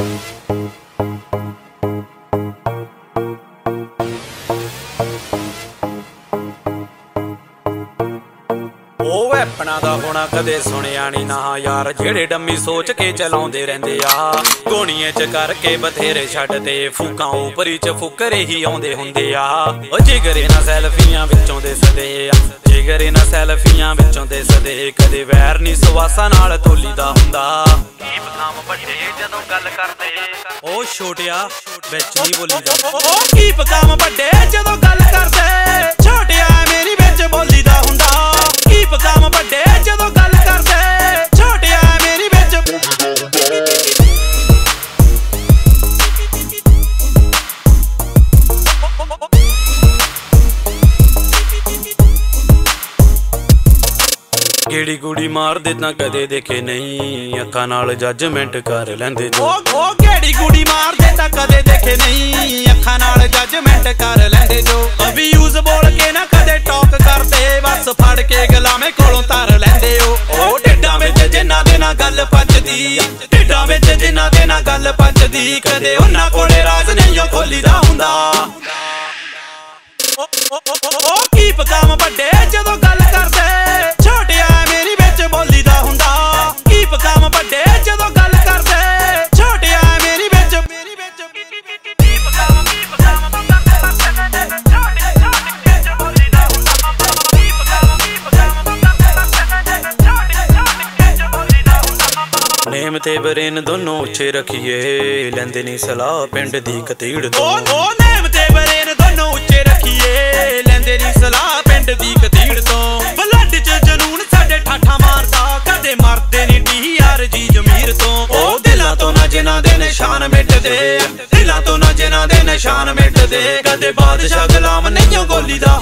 ਉਹ ਵੈਪਣਾ ਦਾ ਹੋਣਾ ਕਦੇ ਸੁਣਿਆ ਨੀ ਨਾ ਯਾਰ, ਜਿਹੜੇ ਡੰਮੀ ਸੋਚ ਕੇ ਚਲਾਉਂਦੇ ਰਹਿੰਦੇ ਆ। ਗੋਣੀਏ ਚ ਕਰਕੇ ਬਥੇਰੇ ਛੱਡ ਤੇ ਫੂਕਾਂ ਉਪਰੀ ਚ ਫੁਕਰੇ ਹੀ ਆਉਂਦੇ ਹੁੰਦੇ ਆ। ਉਹ ਜਿਗਰੇ ਨਾ ਸੈਲਫੀਆਂ ਵਿੱਚੋਂ ਦੇ ਸਦੇ ਆ, ਜਿਗਰੇ ਨਾ ਸੈਲਫੀਆਂ ਵਿੱਚੋਂ ਦੇ ਸਦੇ। ਕਦੇ ਵੈਰ ਨੀ ਸਵਾਸਾਂ ਨਾਲ ਤੋਲੀ ਦਾ ਹੁੰਦਾ। ਕੀਪ ਕਾਮ ਵੱਡੇ ਜਦੋਂ ਗੱਲ ਕਰਦੇ, ਉਹ ਛੋਟਿਆ ਵਿੱਚ ਨਹੀਂ ਬੋਲੀ ਦਾ। ਉਹ ਕੀਪ ਕਾਮ ਵੱਡੇ ਜਦੋਂ ਗੱਲ ਕਰਦੇ, ਛੋਟਿਆ ਮੇਰੀ ਵਿੱਚ ਬੋਲੀ ਦਾ ਹੁੰਦਾ। ਕੀਪ ਕਾਮ ਵੱਡੇ ਜਦੋਂ ਗੱਲ ਕਰਦੇ, ਛੋਟਿਆ ਮੇਰੀ ਵਿੱਚ ਗੇੜੀ ਗੂੜੀ ਮਾਰਦੇ ਤਾਂ ਕਦੇ ਦੇਖੇ ਨਹੀਂ, ਅੱਖਾਂ ਨਾਲ ਜੱਜਮੈਂਟ ਕਰ ਲੈਂਦੇ ਜੋ। ਉਹ ਗੇੜੀ ਗੂੜੀ ਮਾਰਦੇ ਤਾਂ ਕਦੇ ਦੇਖੇ ਨਹੀਂ, ਅੱਖਾਂ ਨਾਲ ਜੱਜਮੈਂਟ ਕਰ ਲੈਂਦੇ ਜੋ। ਅਬਿਊਜ਼ ਬੋਲ ਕੇ ਨਾ ਕਦੇ ਟਾਕ ਕਰਦੇ, ਬਸ ਫੜ ਕੇ ਗੁਲਾਮੇ ਕੋਲੋਂ ਧਰ ਲੈਂਦੇ ਉਹ ਢਿੱਡਾਂ ਵਿੱਚ ਜਿਨ੍ਹਾਂ ਦੇ ਨਾਲ ਗੱਲ ਪੱਜਦੀ, ਢਿੱਡਾਂ ਵਿੱਚ ਜਿਨ੍ਹਾਂ ਦੇ ਨਾਲ ਗੱਲ ਪੱਜਦੀ। ਕਦੇ ਉਹਨਾਂ ਕੋਲੇ ਰਾਜ਼ ਨਹੀਂ ਖੋਲੀਦਾ ਹੁੰਦਾ। ਉਹ ਕੀਪ ਕਾਮ ਵੱਡੇ ਜਦੋਂ ਗੱਲ ਕਰਦੇ, ਛੋਟਿਆ ਮੇਰੀ ਵਿੱਚ ਬੋਲੀ ਦਾ ਹੁੰਦਾ। ਕੀਪ ਕਾਮ ਵੱਡੇ ਜਦੋਂ ਗੱਲ ਕਰਦੇ, ਛੋਟਿਆ ਮੇਰੀ ਵਿੱਚ ਕੀਪ ਕਾਮ ਨੇਮ ਤੇ ਬਰੇਨ ਦੋਨੋਂ ਉੱਚੇ ਰੱਖੀਏ, ਲੈਂਦੇ ਨੀ ਸਲਾਹ ਪਿੰਡ ਦੀ ਕਤੀੜ ਤੋਂ। ਉਹ ਨੇਮ ਤੇ ਬਰੇਨ ਦੋਨੋਂ ਉੱਚੇ ਰੱਖੀਏ, ਲੈਂਦੇ ਨੀ ਸਲਾਹ ਪਿੰਡ ਦੀ ਕਤੀੜ ਤੋਂ। ਬਲੱਡ ਚ ਜਨੂਨ ਸਾਡੇ ਠਾਠਾ ਮਾਰਦਾ, ਕਦੇ ਮਰਦੇ ਨੀ TR ਜੀ ਜ਼ਮੀਰ ਤੋਂ। ਉਹ ਦਿਲਾਂ ਤੋਂ ਨਾ ਜਿਨ੍ਹਾਂ ਦੇ ਨਿਸ਼ਾਨ ਮਿਟਦੇ, ਦਿਲਾਂ ਤੋਂ ਨਾ ਜਿਨ੍ਹਾਂ ਦੇ ਨਿਸ਼ਾਨ ਮਿਟਦੇ। ਕਦੇ ਬਾਦਸ਼ਾਹ ਗੁਲਾਮ ਨਹੀਂ ਗੋਲੀ ਦਾ